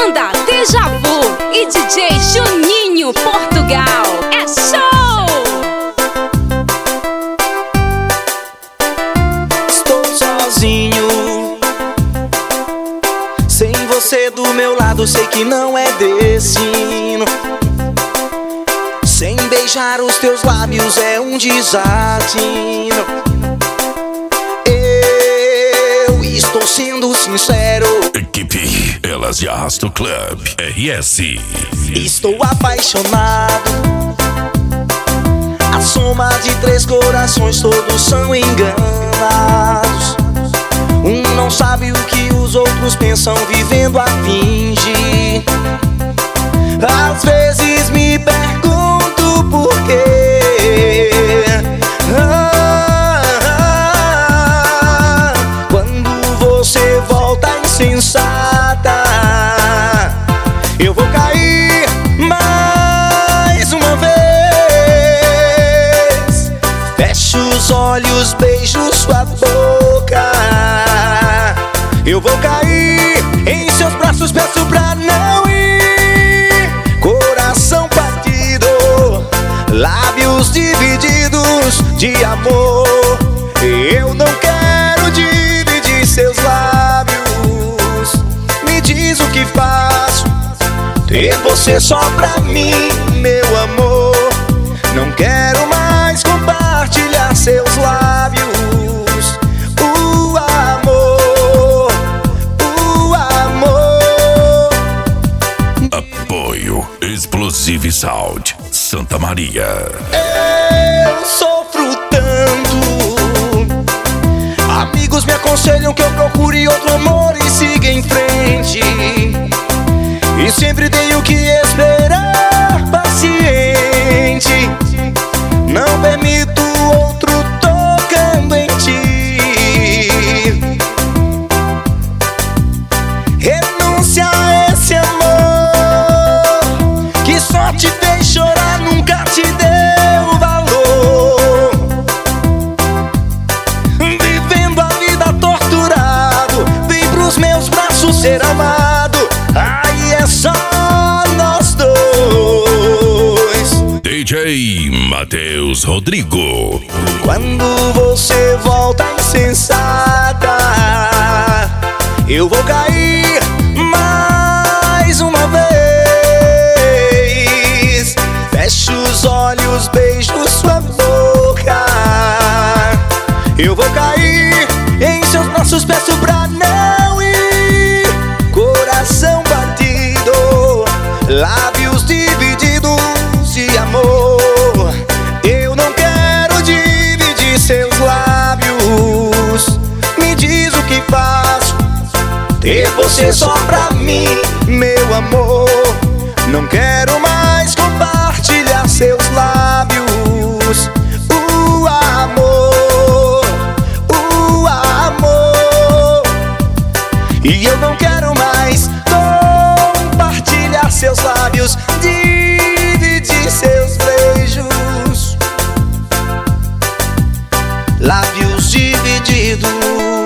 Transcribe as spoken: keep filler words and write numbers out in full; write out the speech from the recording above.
Banda Deja Vu e D J Juninho Portugal. É show! Estou sozinho, sem você do meu lado, sei que não é destino. Sem beijar os teus lábios é um desatino. Eu estou sendo sincero. Equipe Elas de Arrasto Club R S. Estou apaixonado. A soma de três corações, todos são enganados. Um não sabe o que os outros pensam, vivendo a fingir. Às vezes me pergunto por quê. Ah, ah, quando você volta insensata, eu vou cair mais uma vez. Fecho os olhos, beijo sua boca. Eu vou cair em seus braços, peço pra não ir. Coração partido, lábios divididos de amor. Eu não quero dividir seus lábios. Me diz o que faço, ter você só pra mim, meu amor. Não quero mais compartilhar seus lábios. O amor, o amor. Apoio Explosive Sound Santa Maria. Eu sofro tanto. Amigos me aconselham que eu procure outro amor e siga em frente. E sempre tenho que esperar paciente. Não permito outro tocando em ti. Renúncia a esse amor que só te fez chorar, nunca te deu valor. Vivendo a vida torturado, vem pros meus braços ser amado. Aí é só nós dois. D J Matheus Rodrigo. Quando você volta insensata, eu vou cair mais uma vez. Fecho os olhos, beijo sua boca. Eu vou cair em seus braços, peço pra não ir. Coração batido, lábios divididos de amor. Eu não quero dividir seus lábios. Me diz o que faço, ter você só pra mim, meu amor. Não quero mais compartilhar seus lábios. O amor, o amor. E eu não quero mais compartilhar seus lábios, dividir seus beijos. Lábios divididos.